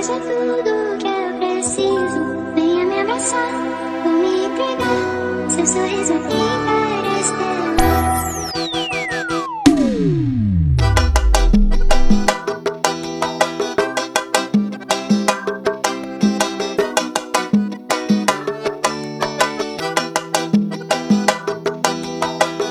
Você é tudo que eu preciso. Venha me abraçar, vou me entregar. Seu sorriso é